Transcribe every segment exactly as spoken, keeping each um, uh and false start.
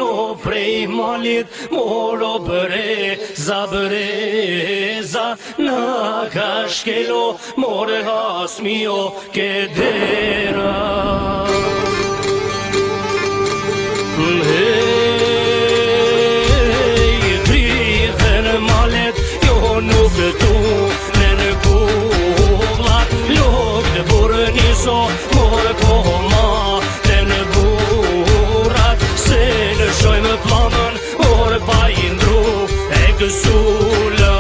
mio prej malit, moro breza, breza, na ka shkelo, more has mio che dera. Hey, dritën malet, jo nuk tu në në kullat, lok të burë njëso, more po ma të në burat, se në shojmë plamën, orë pa indru e kësulla.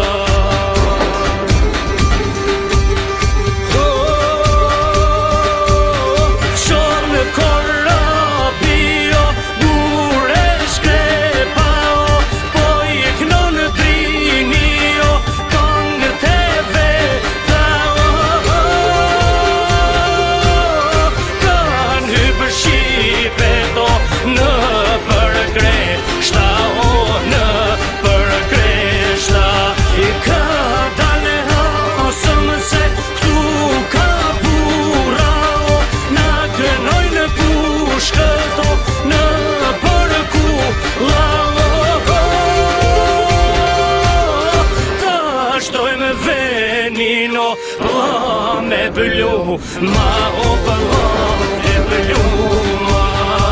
Venino, la me blu, ma o la me blu, ma.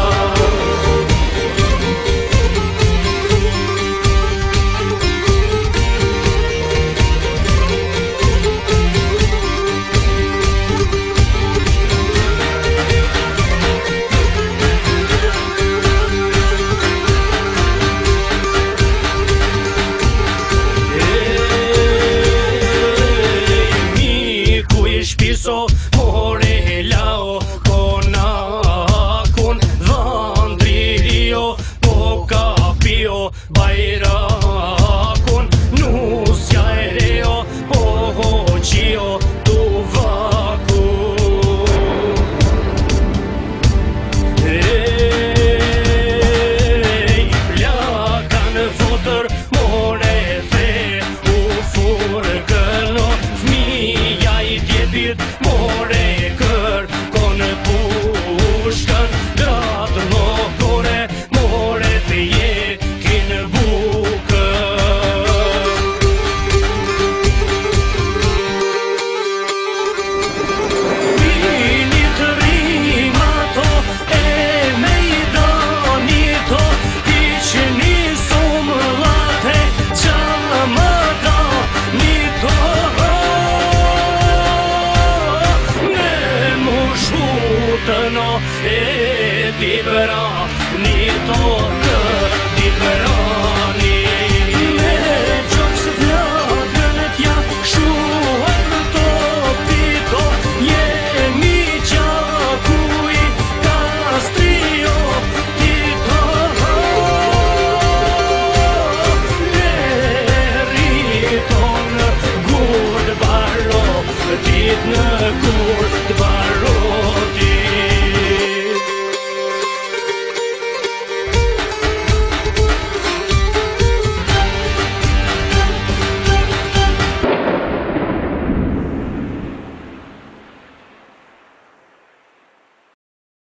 Shpiso, more lao, kona kun dhandrio, po kapio, bajra kun nusja e reo, po hoqio, tu vaku. Ej, plaka në votër, more the, u furgëno, fmija i djepit, more kër, konë pushkën, gratë në kore, more të je, kinë bukën. Minit rimato, e me i danito, i që nisum late, qallë më danito. No, e libera